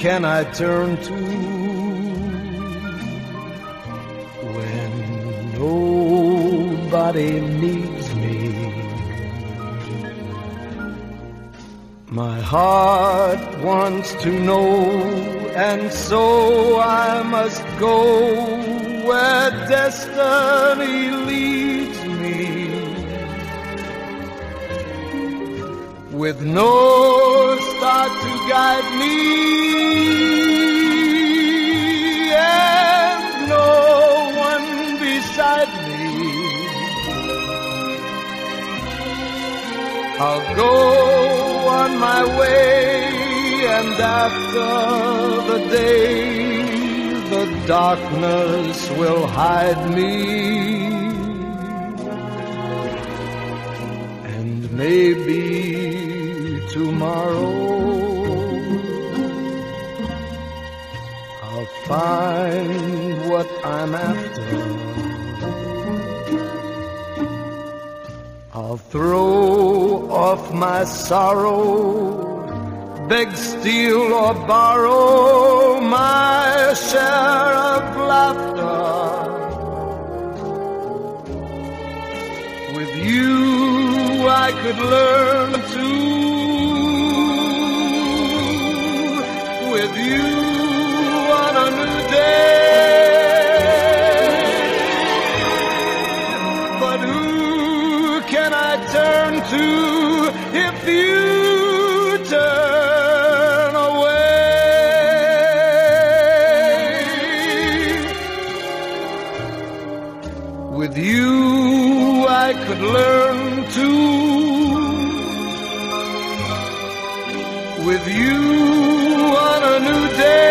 can I turn to when nobody needs me? My heart wants to know, and so I must go where destiny leads me, with no star to guide me and no one beside me. I'll go on my way, and after the day, the darkness will hide me, and maybe tomorrow I'll find what I'm after. I'll throw off my sorrow, beg, steal, or borrow my share of laughter. With you I could learn to, with you on a new day. But who can I turn to if you turn away? With you I could learn to, with you on a new day.